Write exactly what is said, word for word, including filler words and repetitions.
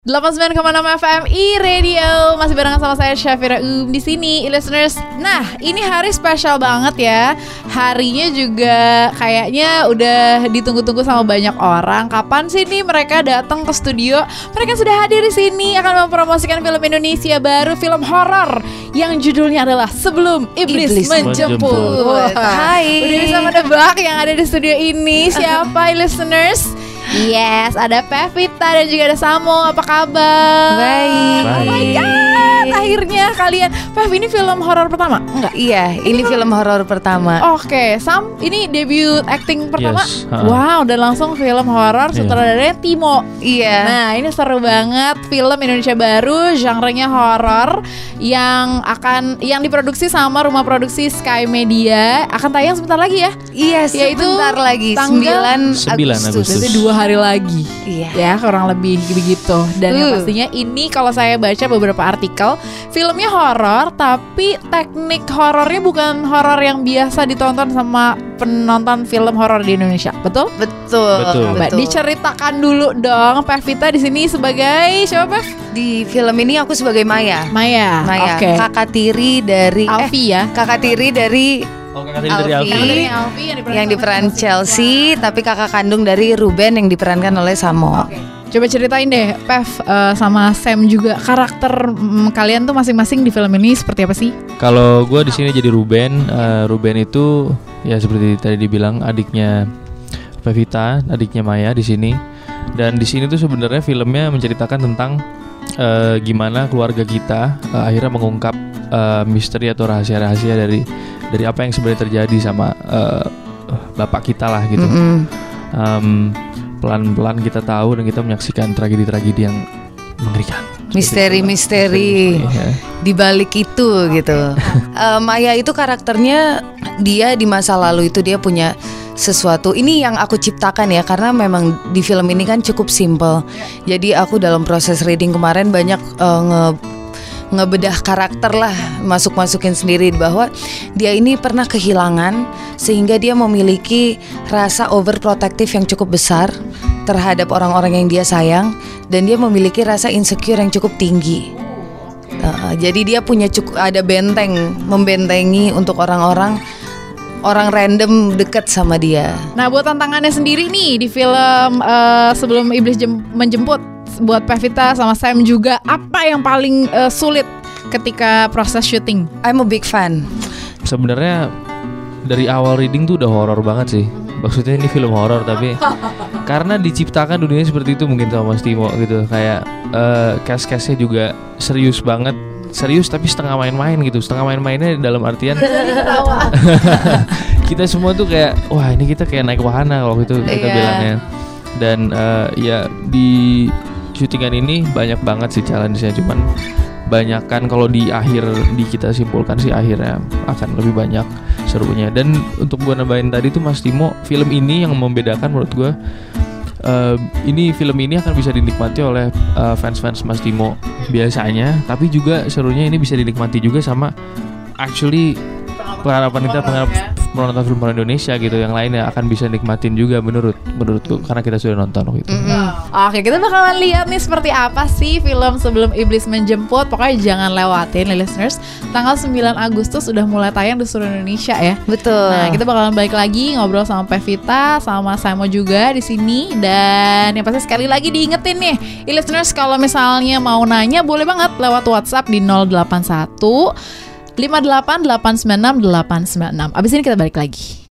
delapan puluh sembilan koma enam F M iRadio masih barengan sama saya Syafira Um di sini, listeners. Nah, ini hari spesial banget ya. Harinya juga kayaknya udah ditunggu-tunggu sama banyak orang. Kapan sih nih mereka datang ke studio? Mereka sudah hadir di sini akan mempromosikan film Indonesia baru, film horor yang judulnya adalah Sebelum Iblis, Iblis Menjemput. Menjemput. Hai. Udah bisa menebak yang ada di studio ini siapa, listeners? Yes, ada Pevita dan juga ada Samo. Apa kabar? Baik. Oh my god, akhirnya kalian. Pev, ini film horor pertama? Enggak. Iya, ini, ini film horor pertama. Oke, Sam, ini debut acting pertama? Yes, uh-uh. Wow, dan langsung film horor, sutradaranya Timo. Iya. Nah, ini seru banget, film Indonesia baru, genrenya horor yang akan yang diproduksi sama rumah produksi Sky Media. Akan tayang sebentar lagi ya? Iya, sebentar lagi, sembilan Agustus. Berarti dua hari lagi. Iya. Ya, kurang lebih begitu. Dan uh. yang pastinya ini kalau saya baca beberapa artikel, filmnya horor tapi teknik horornya bukan horor yang biasa ditonton sama penonton film horor di Indonesia. Betul? Betul. Betul. Mbak, diceritakan dulu dong, Pevita di sini sebagai siapa, Pev? Di film ini aku sebagai Maya. Maya. Maya. Oke. Kakak tiri dari Alfi eh, ya. Kakak tiri dari Oh, kakak tiri dari Alfi. Alfi. Dari Alfi yang diperan, yang diperan Chelsea, tapi kakak kandung dari Ruben yang diperankan oleh Samo. Oke. Coba ceritain deh, Pev, uh, sama Sam juga, karakter mm, kalian tuh masing-masing di film ini seperti apa sih? Kalau gue di sini jadi Ruben. Uh, Ruben itu ya seperti tadi dibilang adiknya Pevita, adiknya Maya di sini. Dan di sini tuh sebenarnya filmnya menceritakan tentang uh, gimana keluarga kita uh, akhirnya mengungkap uh, misteri atau rahasia-rahasia dari dari apa yang sebenarnya terjadi sama uh, bapak kita lah gitu. Mm-hmm. Um, pelan-pelan kita tahu dan kita menyaksikan tragedi-tragedi yang mengerikan. Misteri-misteri ya. di balik itu gitu. uh, Maya itu karakternya, dia di masa lalu itu dia punya sesuatu. Ini yang aku ciptakan ya, karena memang di film ini kan cukup simple. Jadi aku dalam proses reading kemarin banyak uh, nge ngebedah karakter lah, masuk-masukin sendiri bahwa dia ini pernah kehilangan sehingga dia memiliki rasa overprotective yang cukup besar terhadap orang-orang yang dia sayang, dan dia memiliki rasa insecure yang cukup tinggi. Uh, jadi dia punya cukup ada benteng, membentengi untuk orang-orang orang random dekat sama dia. Nah, buat tantangannya sendiri nih di film uh, Sebelum Iblis Jem- Menjemput, buat Pevita sama Sam juga, apa yang paling uh, sulit ketika proses syuting? I'm a big fan. Sebenarnya dari awal reading tuh udah horor banget sih. Maksudnya ini film horor tapi karena diciptakan dunia seperti itu mungkin sama Mas Timo gitu. Kayak uh, cast-castnya juga serius banget. Serius tapi setengah main-main gitu. Setengah main-mainnya dalam artian kita semua tuh kayak, wah ini kita kayak naik wahana waktu itu kita yeah. bilangnya. Dan uh, ya di syutingan ini banyak banget sih challenge-nya, cuman banyak kan kalau di akhir di kita simpulkan sih akhirnya akan lebih banyak serunya. Dan untuk gue nambahin tadi tuh Mas Timo, film ini yang membedakan menurut gue, uh, ini film ini akan bisa dinikmati oleh uh, fans-fans Mas Timo biasanya, tapi juga serunya ini bisa dinikmati juga sama actually para wanita penonton film horor Indonesia gitu, yang lainnya akan bisa nikmatin juga menurut menurutku karena kita sudah nonton gitu. Mm-hmm. Oke, kita bakalan lihat nih seperti apa sih film Sebelum Iblis Menjemput. Pokoknya jangan lewatin, listeners. Tanggal sembilan Agustus udah mulai tayang di seluruh Indonesia ya. Betul. Nah, kita bakalan balik lagi ngobrol sama Pevita, sama Samo juga di sini. Dan yang pasti sekali lagi diingetin nih, listeners, kalau misalnya mau nanya boleh banget lewat WhatsApp di nol delapan satu lima delapan delapan sembilan enam delapan sembilan enam. Abis ini kita balik lagi.